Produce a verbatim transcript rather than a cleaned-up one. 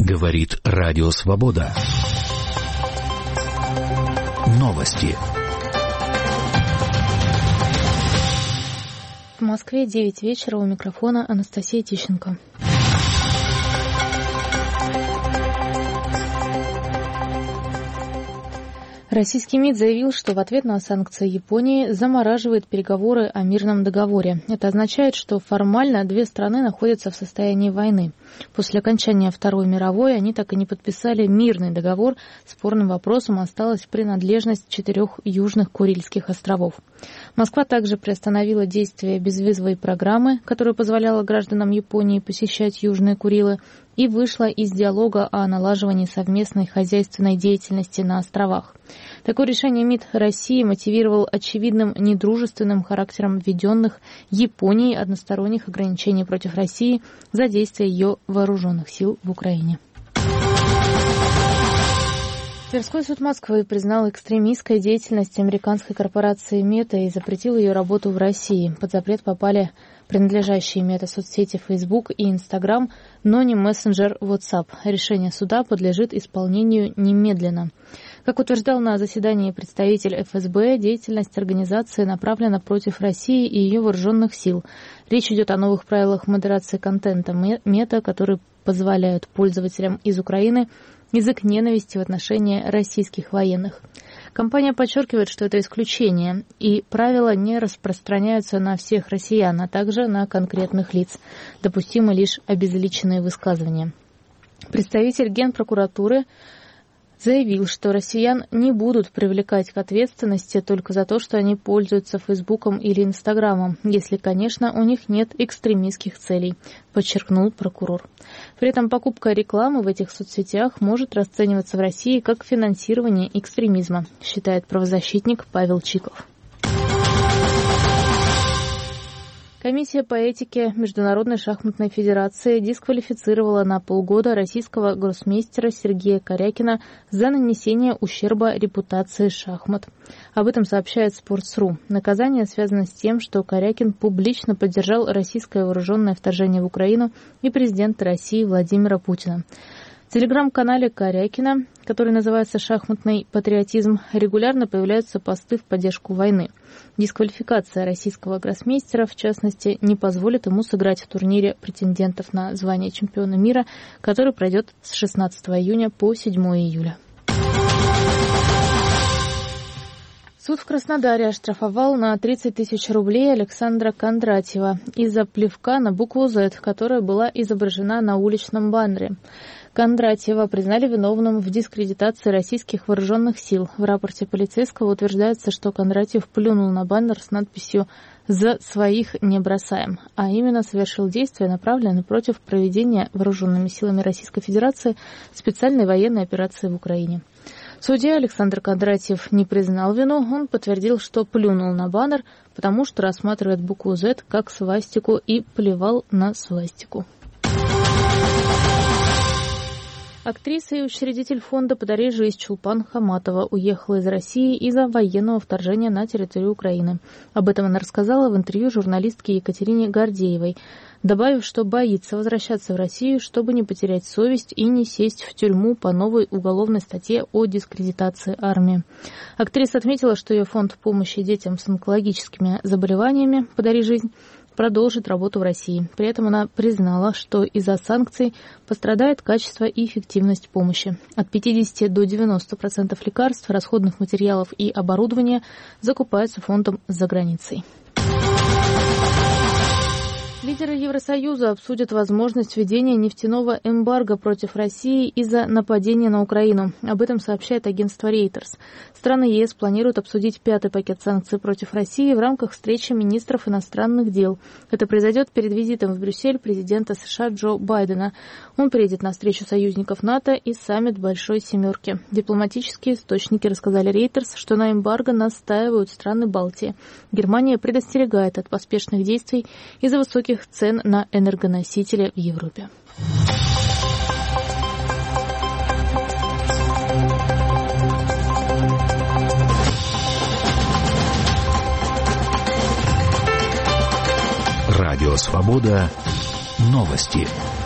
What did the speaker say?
Говорит Радио Свобода. Новости. В Москве девять вечера, у микрофона Анастасия Тищенко. Российский МИД заявил, что в ответ на санкции Японии замораживает переговоры о мирном договоре. Это означает, что формально две страны находятся в состоянии войны. После окончания Второй мировой они так и не подписали мирный договор. Спорным вопросом осталась принадлежность четырех южных Курильских островов. Москва также приостановила действие безвизовой программы, которая позволяла гражданам Японии посещать Южные Курилы, и вышла из диалога о налаживании совместной хозяйственной деятельности на островах. Такое решение МИД России мотивировал очевидным недружественным характером введенных Японией односторонних ограничений против России за действия ее вооруженных сил в Украине. Тверской суд Москвы признал экстремистской деятельность американской корпорации Мета и запретил ее работу в России. Под запрет попали принадлежащие Мета соцсети Facebook и Instagram, но не мессенджер WhatsApp. Решение суда подлежит исполнению немедленно. Как утверждал на заседании представитель эф эс бэ, деятельность организации направлена против России и ее вооруженных сил. Речь идет о новых правилах модерации контента Мета, которые позволяют пользователям из Украины язык ненависти в отношении российских военных. Компания подчеркивает, что это исключение, и правила не распространяются на всех россиян, а также на конкретных лиц. Допустимы лишь обезличенные высказывания. Представитель Генпрокуратуры заявил, что россиян не будут привлекать к ответственности только за то, что они пользуются Фейсбуком или Инстаграмом, если, конечно, у них нет экстремистских целей, подчеркнул прокурор. При этом покупка рекламы в этих соцсетях может расцениваться в России как финансирование экстремизма, считает правозащитник Павел Чиков. Комиссия по этике Международной шахматной федерации дисквалифицировала на полгода российского гроссмейстера Сергея Корякина за нанесение ущерба репутации шахмат. Об этом сообщает Sports точка ру. Наказание связано с тем, что Корякин публично поддержал российское вооруженное вторжение в Украину и президента России Владимира Путина. В телеграм-канале Корякина, который называется «Шахматный патриотизм», регулярно появляются посты в поддержку войны. Дисквалификация российского гроссмейстера, в частности, не позволит ему сыграть в турнире претендентов на звание чемпиона мира, который пройдет с шестнадцатого июня по седьмого июля. Суд в Краснодаре оштрафовал на тридцать тысяч рублей Александра Кондратьева из-за плевка на букву «З», которая была изображена на уличном баннере. Кондратьева признали виновным в дискредитации российских вооруженных сил. В рапорте полицейского утверждается, что Кондратьев плюнул на баннер с надписью «За своих не бросаем», а именно совершил действия, направленные против проведения вооруженными силами Российской Федерации специальной военной операции в Украине. Судья Александр Кондратьев не признал вину, он подтвердил, что плюнул на баннер, потому что рассматривает букву «З» как свастику и плевал на свастику. Актриса и учредитель фонда «Подари жизнь» Чулпан Хаматова уехала из России из-за военного вторжения на территорию Украины. Об этом она рассказала в интервью журналистке Екатерине Гордеевой, добавив, что боится возвращаться в Россию, чтобы не потерять совесть и не сесть в тюрьму по новой уголовной статье о дискредитации армии. Актриса отметила, что ее фонд помощи детям с онкологическими заболеваниями «Подари жизнь» продолжит работу в России. При этом она признала, что из-за санкций пострадает качество и эффективность помощи. От пятидесяти до девяноста процентов лекарств, расходных материалов и оборудования закупаются фондом за границей. Лидеры Евросоюза обсудят возможность введения нефтяного эмбарго против России из-за нападения на Украину. Об этом сообщает агентство Reuters. Страны ЕС планируют обсудить пятый пакет санкций против России в рамках встречи министров иностранных дел. Это произойдет перед визитом в Брюссель президента США Джо Байдена. Он приедет на встречу союзников НАТО и саммит Большой Семерки. Дипломатические источники рассказали Reuters, что на эмбарго настаивают страны Балтии. Германия предостерегает от поспешных действий из-за высоких цен на энергоносители в Европе. Радио Свобода. Новости.